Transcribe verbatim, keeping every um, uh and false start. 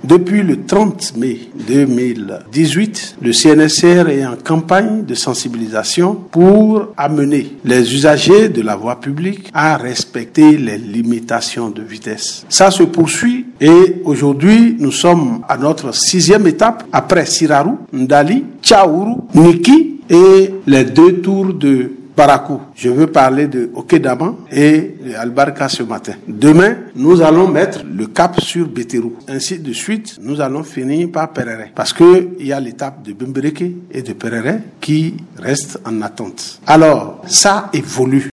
Depuis le trente mai deux mille dix-huit, le C N S R est en campagne de sensibilisation pour amener les usagers de la voie publique à respecter les limitations de vitesse. Ça se poursuit et aujourd'hui, nous sommes à notre sixième étape après Siraru, Ndali, Tchaourou, Niki et les deux tours de Barakou. Je veux parler de Okedaman et de Albarka ce matin. Demain, nous allons mettre le cap sur Béterou. Ainsi de suite, nous allons finir par Perere. Parce que il y a l'étape de Bembereke et de Perere qui reste en attente. Alors, ça évolue.